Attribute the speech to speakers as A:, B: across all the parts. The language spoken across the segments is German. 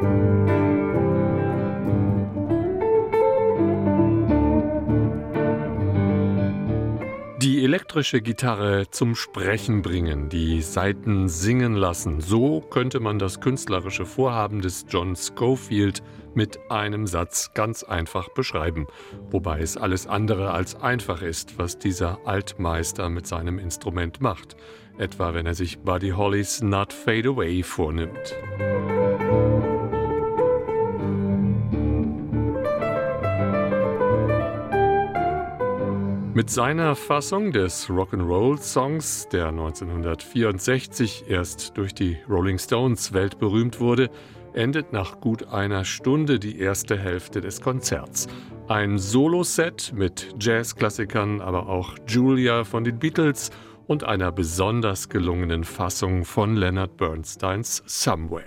A: Die elektrische Gitarre zum Sprechen bringen, die Saiten singen lassen. So könnte man das künstlerische Vorhaben des John Scofield mit einem Satz ganz einfach beschreiben. Wobei es alles andere als einfach ist, was dieser Altmeister mit seinem Instrument macht. Etwa wenn er sich Buddy Hollys Not Fade Away vornimmt. Mit seiner Fassung des Rock'n'Roll-Songs, der 1964 erst durch die Rolling Stones weltberühmt wurde, endet nach gut einer Stunde die erste Hälfte des Konzerts. Ein Soloset mit Jazzklassikern, aber auch Julia von den Beatles und einer besonders gelungenen Fassung von Leonard Bernsteins Somewhere.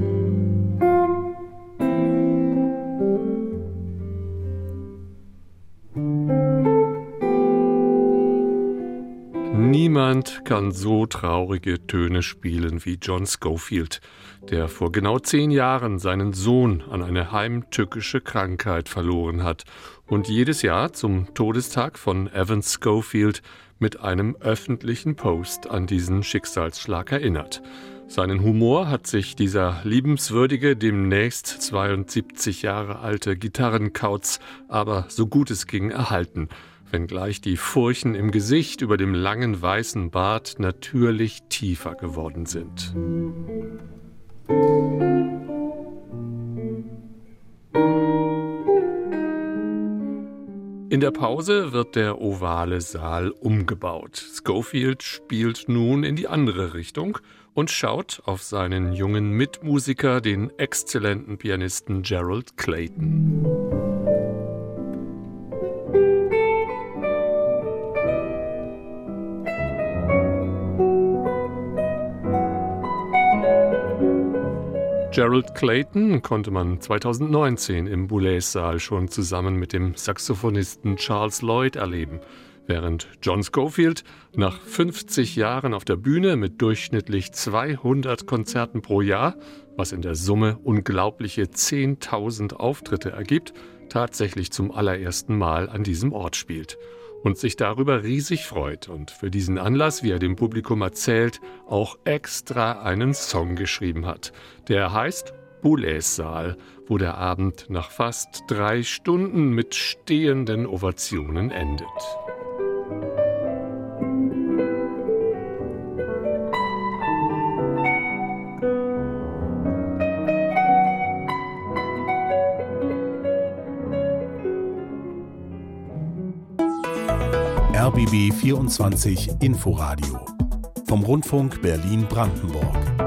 A: Niemand kann so traurige Töne spielen wie John Scofield, der vor genau 10 Jahren seinen Sohn an eine heimtückische Krankheit verloren hat und jedes Jahr zum Todestag von Evan Scofield mit einem öffentlichen Post an diesen Schicksalsschlag erinnert. Seinen Humor hat sich dieser liebenswürdige, demnächst 72 Jahre alte Gitarrenkauz aber so gut es ging erhalten, wenngleich die Furchen im Gesicht über dem langen weißen Bart natürlich tiefer geworden sind. In der Pause wird der ovale Saal umgebaut. Scofield spielt nun in die andere Richtung und schaut auf seinen jungen Mitmusiker, den exzellenten Pianisten Gerald Clayton. Gerald Clayton konnte man 2019 im Boulez-Saal schon zusammen mit dem Saxophonisten Charles Lloyd erleben, während John Scofield nach 50 Jahren auf der Bühne mit durchschnittlich 200 Konzerten pro Jahr, was in der Summe unglaubliche 10.000 Auftritte ergibt, tatsächlich zum allerersten Mal an diesem Ort spielt. Und sich darüber riesig freut und für diesen Anlass, wie er dem Publikum erzählt, auch extra einen Song geschrieben hat. Der heißt Boulez-Saal, wo der Abend nach fast 3 Stunden mit stehenden Ovationen endet.
B: RBB 24 Inforadio vom Rundfunk Berlin-Brandenburg.